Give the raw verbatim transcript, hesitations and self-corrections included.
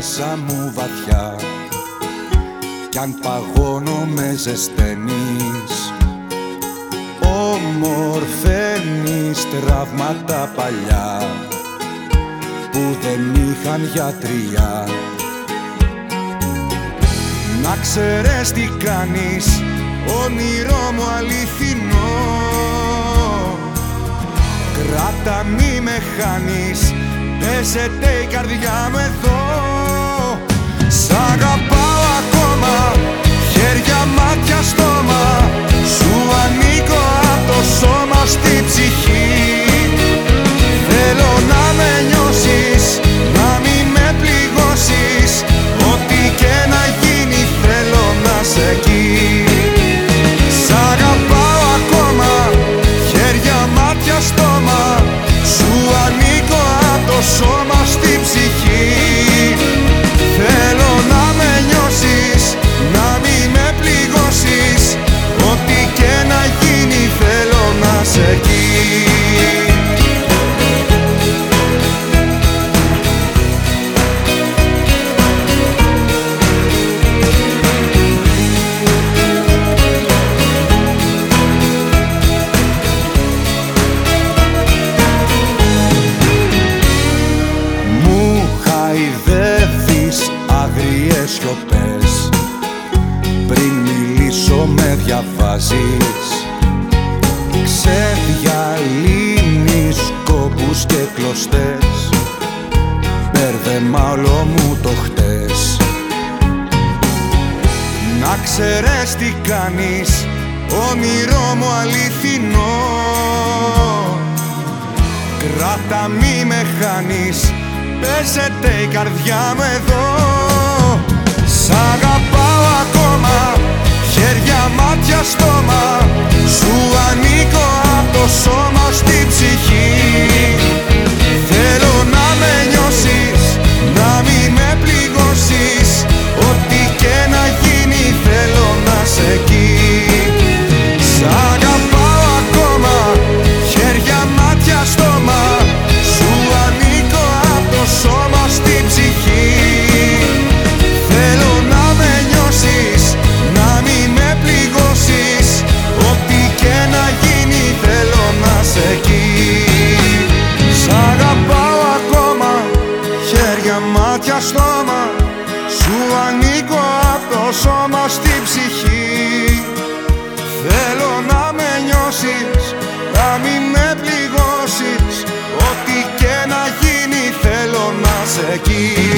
μέσα μου βαθιά κι αν παγώνω με ζεσταίνεις, ομορφαίνεις τραύματα παλιά που δεν είχαν γιατριά. Να ξέρεις τι κάνεις, όνειρό μου αληθινό, κράτα μη με χάνεις, πέσεται η καρδιά μου εδώ. Σ' αγαπάω ακόμα, χέρια, μάτια, στόμα, σου ανήκω απ' το σώμα στη ψυχή. Θέλω να με νιώσεις, να μη με πληγώσεις, ό,τι και να γίνει θέλω να σε εκεί. Σ' αγαπάω ακόμα, χέρια, μάτια, στόμα, σου ανήκω απ' το σώμα στη ψυχή. Θέλω να με νιώσεις, να μη με πληγώσεις, ό,τι και να γίνει θέλω να σε εκεί. Αγριές σιωπές, πριν μιλήσω με διαβάζεις, ξεδιαλύνεις κόπους και κλωστές, μπέρδεμα όλο μου το χτες. Να ξέρεις τι κάνεις, όνειρό μου αληθινό, κράτα μη με χάνεις, πέσεται η καρδιά μου εδώ. Σ' αγαπάω ακόμα, χέρια, μάτια, στόμα, σου ανήκω απ' το σώμα στη ψυχή. Θέλω να με νιώσεις, να μη με πληγώσεις, ό,τι και να γίνει θέλω να σε εκεί. Σ' αγαπάω ακόμα, χέρια, μάτια, στόμα, σου ανήκω απ' το σώμα στη ψυχή. Θέλω να με νιώσεις, να μη με πληγώσεις, ό,τι και να γίνει θέλω να σε εκεί. Σ' αγαπάω ακόμα, χέρια, μάτια, στόμα, σου ανήκω απ' το σώμα στη ψυχή. Θέλω να με νιώσεις, να μη με πληγώσεις, ό,τι και να γίνει θέλω να σε εκεί.